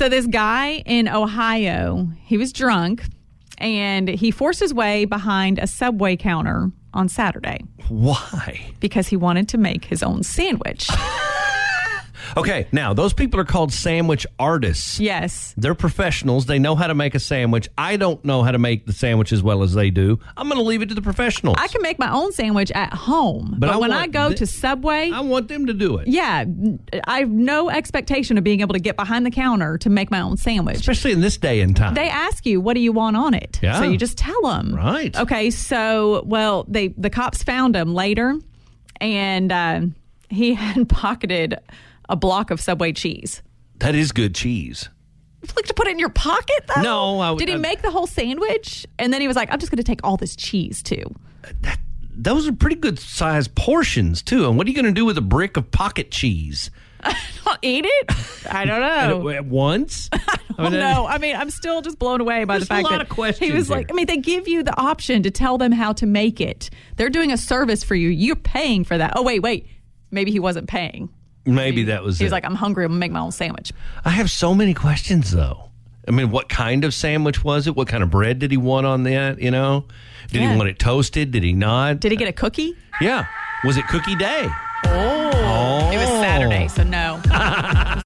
So this guy in Ohio, he was drunk, and he forced his way behind a Subway counter on Saturday. Why? Because he wanted to make his own sandwich. Okay, now, those people are called sandwich artists. Yes. They're professionals. They know how to make a sandwich. I don't know how to make the sandwich as well as they do. I'm going to leave it to the professionals. I can make my own sandwich at home. But when I go to Subway, I want them to do it. yeah, I have no expectation of being able to get behind the counter to make my own sandwich. Especially in this day and time. They ask you, what do you want on it? Yeah. So you just tell them. Right. Okay, so, well, the cops found him later, and he had pocketed a block of Subway cheese. That is good cheese. Would you like to put it in your pocket, though? No. Did he make the whole sandwich? And then he was like, I'm just going to take all this cheese, too. Those are pretty good sized portions, too. And what are you going to do with a brick of pocket cheese? I'll eat it? I don't know. At once? No, I mean, I'm still just blown away by the fact a lot that of questions he was here. like, I mean, they give you the option to tell them how to make it. They're doing a service for you. You're paying for that. Oh, wait. Maybe he wasn't paying. Maybe that was He was it. like, I'm hungry. I'm going to make my own sandwich. I have so many questions, though. I mean, what kind of sandwich was it? What kind of bread did he want on that, you know? Did he want it toasted? Did he not? Did he get a cookie? Yeah. Was it cookie day? Oh. It was Saturday, so no.